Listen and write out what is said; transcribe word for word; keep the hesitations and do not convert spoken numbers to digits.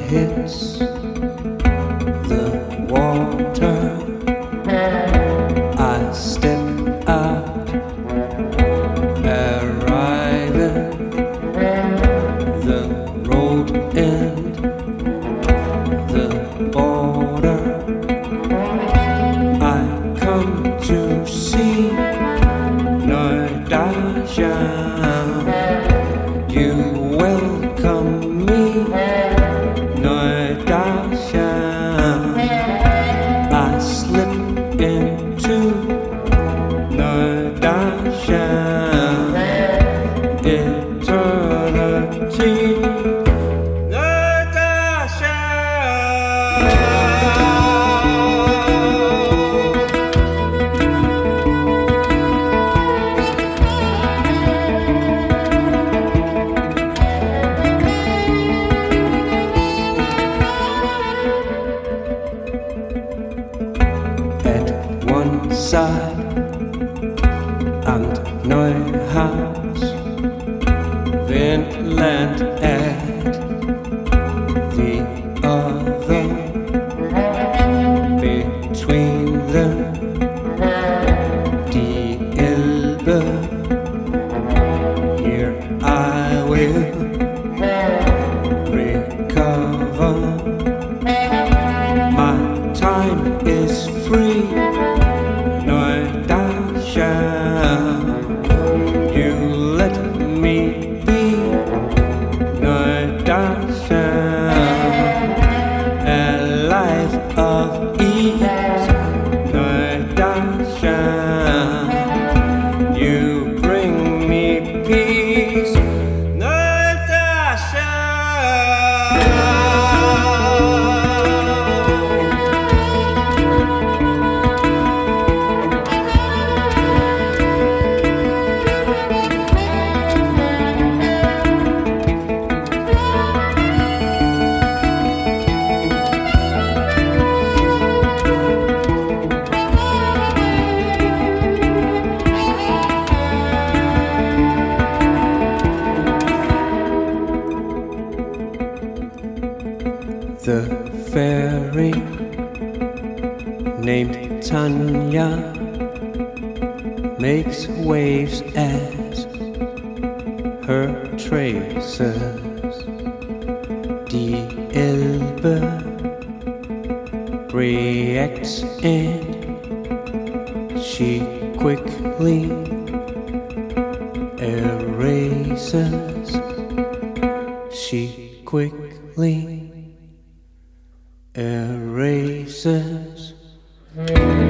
hits the water, I step out, arriving the road end, the border. I come to see Nordasha. You welcome me, Nordasha. I slip into Nordasha eternity. Nordasha. At one side and Neuhaus, Vinland at the other. Between them, die Elbe. Here I will recover. My time is free, Nordasha. You let me be, Nordasha. A life of ease, Nordasha. You bring me peace, Nordasha. The fairy named Tanya makes waves as her traces. Die Elbe reacts and she quickly erases. She quickly erases.